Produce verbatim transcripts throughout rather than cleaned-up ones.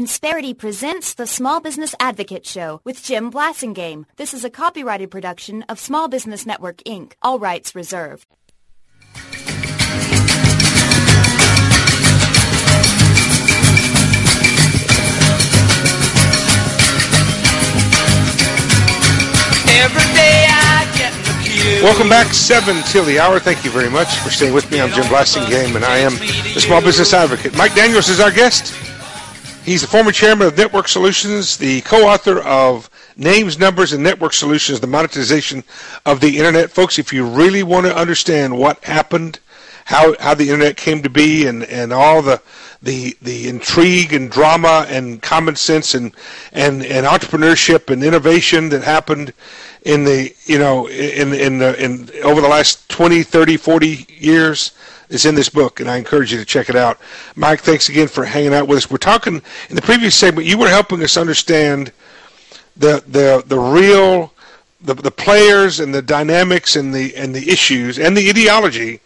Insperity presents the Small Business Advocate Show with Jim Blasingame. This is a copyrighted production of Small Business Network, Incorporated. All rights reserved. Every day I get in the queue. Welcome back, seven till the hour. Thank you very much for staying with me. I'm Jim Blasingame, and I am the Small Business Advocate. Mike Daniels is our guest. He's the former chairman of Network Solutions, the co-author of Names, Numbers, and Network Solutions, the monetization of the Internet. Folks, if you really want to understand what happened, how how the Internet came to be, and, and all the, the the intrigue and drama and common sense and, and, and entrepreneurship and innovation that happened in the, you know, in in the in over the last twenty, thirty, forty years, is in this book, and I encourage you to check it out. Mike, thanks again for hanging out with us. We're talking, in the previous segment, you were helping us understand the the the real, the the players and the dynamics and the and the issues and the ideology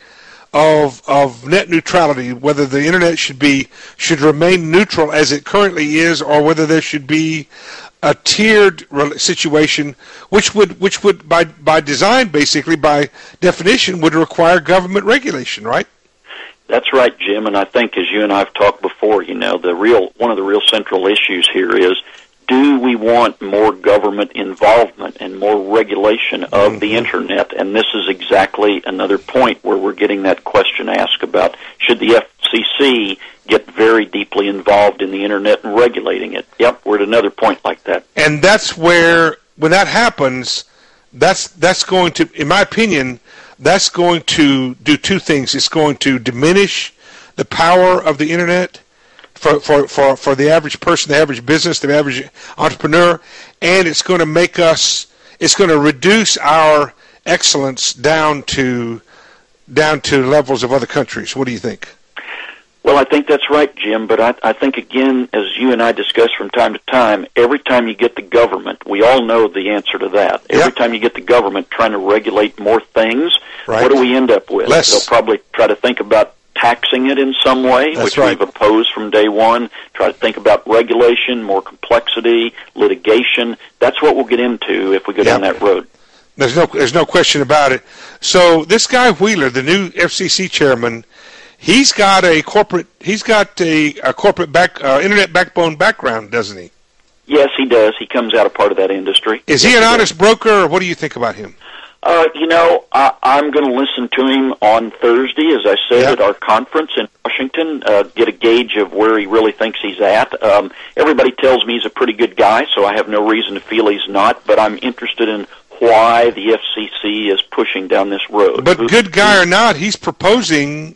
of of net neutrality, whether the Internet should be should remain neutral as it currently is, or whether there should be a tiered situation, which would which would by by design, basically by definition, would require government regulation, right? That's right, Jim. And I think, as you and I have talked before, you know, the real one of the real central issues here is: do we want more government involvement and more regulation of mm-hmm. the Internet? And this is exactly another point where we're getting that question asked about: should the F C C get very deeply involved in the Internet and regulating it? Yep, we're at another point like that. And that's where, when that happens, that's that's going to, in my opinion, that's going to do two things. It's going to diminish the power of the Internet for, for, for, for the average person, the average business, the average entrepreneur, and it's going to make us, it's going to reduce our excellence down to down to levels of other countries. What do you think? Well, I think that's right, Jim, but I, I think, again, as you and I discuss from time to time, every time you get the government, we all know the answer to that. Every yep. time you get the government trying to regulate more things, right. what do we end up with? Less. They'll probably try to think about taxing it in some way, that's which right. we've opposed from day one, try to think about regulation, more complexity, litigation. That's what we'll get into if we go yep. down that road. There's no, there's no question about it. So this guy Wheeler, the new F C C chairman, he's got a corporate. He's got a, a corporate back, uh, internet backbone background, doesn't he? Yes, he does. He comes out of part of that industry. Is he an honest broker, or what do you think about him? Uh, you know, I, I'm going to listen to him on Thursday, as I said, yep. at our conference in Washington, uh, get a gauge of where he really thinks he's at. Um, everybody tells me he's a pretty good guy, so I have no reason to feel he's not, but I'm interested in why the F C C is pushing down this road. But Who's, good guy or not, he's proposing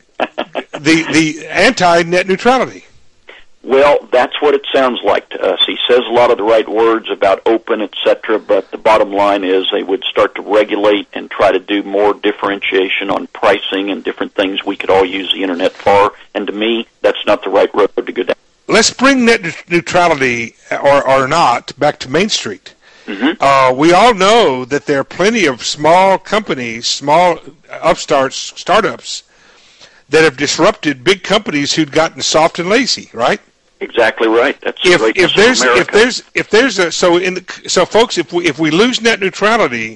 the the anti-net neutrality. Well, that's what it sounds like to us. He says a lot of the right words about open, et cetera, but the bottom line is they would start to regulate and try to do more differentiation on pricing and different things we could all use the Internet for, and to me, that's not the right road to go down. Let's bring net neutrality, or, or not, back to Main Street. Mm-hmm. Uh, we all know that there are plenty of small companies, small upstarts, startups, that have disrupted big companies who'd gotten soft and lazy, right? Exactly right. That's if, the if there's of America. if there's if there's a so in the, so folks, if we if we lose net neutrality,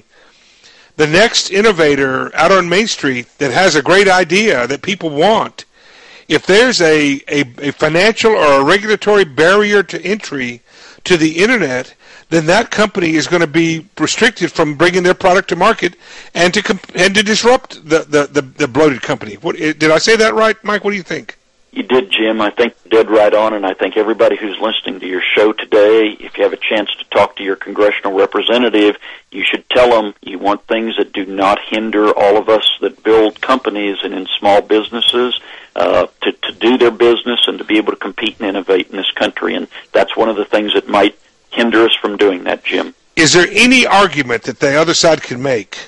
the next innovator out on Main Street that has a great idea that people want, if there's a a, a financial or a regulatory barrier to entry to the Internet, then that company is going to be restricted from bringing their product to market and to comp- and to disrupt the, the, the, the bloated company. What, did I say that right, Mike? What do you think? You did, Jim. I think you're dead right on, and I think everybody who's listening to your show today, if you have a chance to talk to your congressional representative, you should tell them you want things that do not hinder all of us that build companies and in small businesses uh, to, to do their business and to be able to compete and innovate in this country, and that's one of the things that might hinder us from doing that, Jim. Is there any argument that the other side can make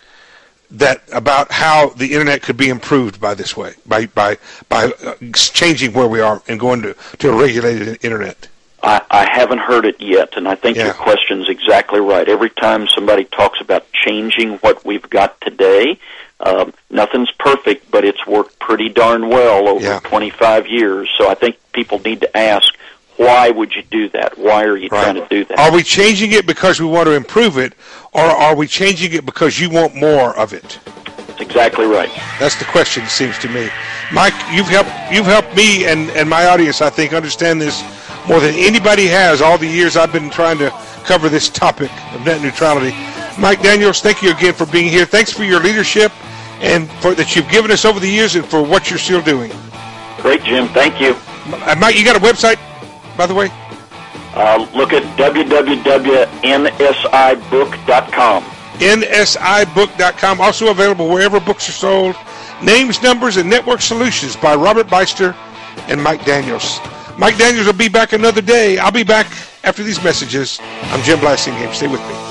that about how the Internet could be improved by this way, by by by uh, changing where we are and going to, to a regulated Internet? I, I haven't heard it yet, and I think yeah. your question's exactly right. Every time somebody talks about changing what we've got today, um, nothing's perfect, but it's worked pretty darn well over yeah. twenty-five years. So I think people need to ask, why would you do that? Why are you Right. trying to do that? Are we changing it because we want to improve it, or are we changing it because you want more of it? That's exactly right. That's the question, it seems to me. Mike, you've helped you've helped me and, and my audience, I think, understand this more than anybody has all the years I've been trying to cover this topic of net neutrality. Mike Daniels, thank you again for being here. Thanks for your leadership and for that you've given us over the years and for what you're still doing. Great, Jim. Thank you. Uh, Mike, you got a website, by the way? Uh, look at w w w dot n s i book dot com. N S I book dot com, also available wherever books are sold. Names, Numbers, and Network Solutions by Robert Beister and Mike Daniels. Mike Daniels will be back another day. I'll be back after these messages. I'm Jim Blassingame. Stay with me.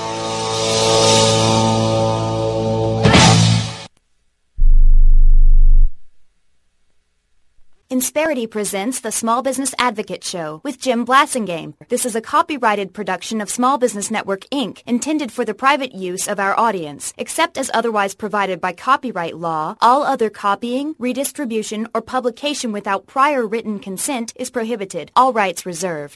Insperity presents the Small Business Advocate Show with Jim Blassingame. This is a copyrighted production of Small Business Network, Incorporated, intended for the private use of our audience. Except as otherwise provided by copyright law, all other copying, redistribution, or publication without prior written consent is prohibited. All rights reserved.